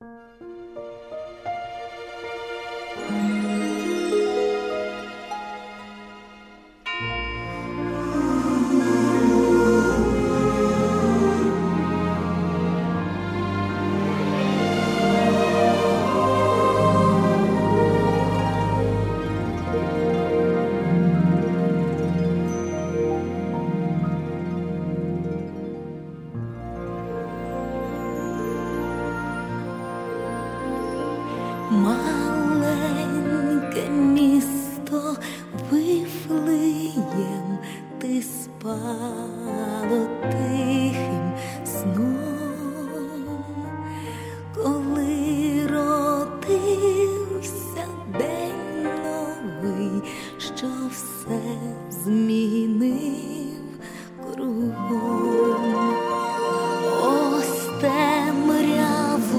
Маленьке місто Вифлеєм, ти спало тихим сном, коли родився день новий, що все змінив кругом. Ось темряву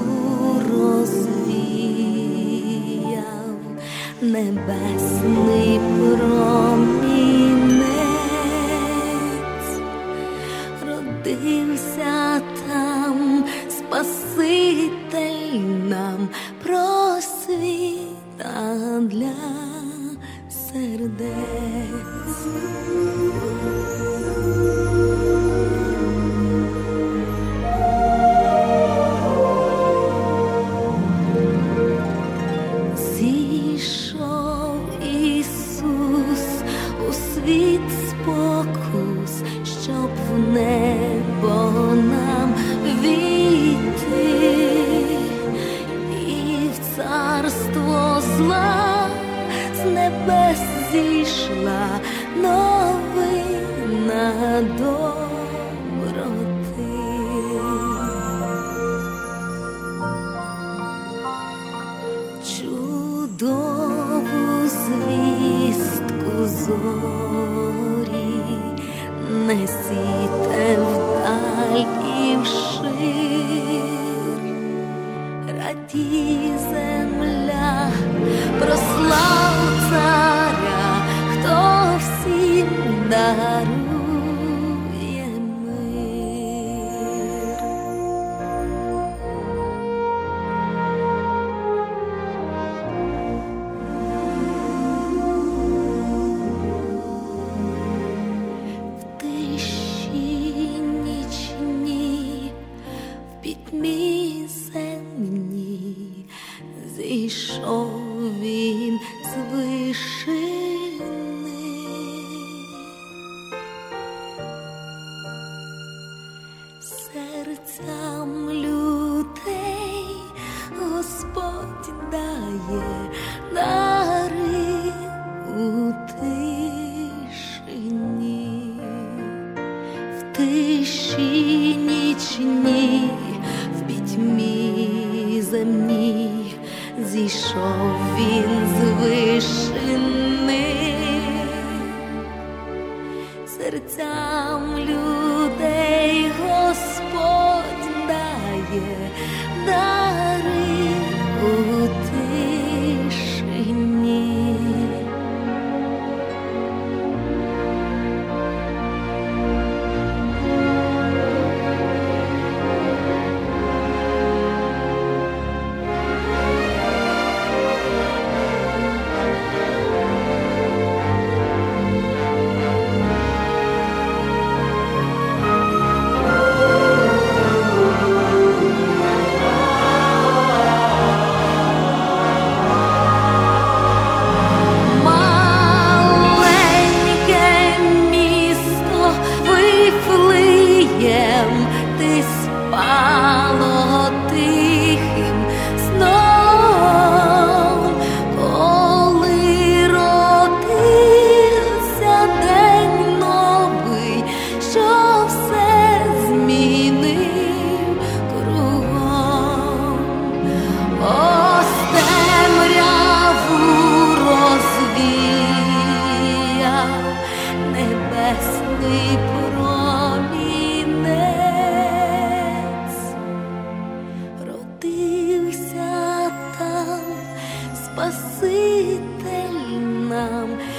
розвіяв небесний промінець, родився там Спаситель нам, просвіта для сердець. Зійшов Ісус у світ спокус, щоб в небо нам війти, і в царство зла з небес зійшла новина доброти. Чудову звістку зорі несіте вдаль і вшир, радій земля, прослав царя, хто всім дарує мир. В тиші нічній, в пітьмі земній зійшов він з вишини. Серцям людей Господь дає дари у тишині. В тиші нічній, в пітьмі земній зійшов він з вишини. Серцям людей Господь дає дари у тишині. Спаситель нам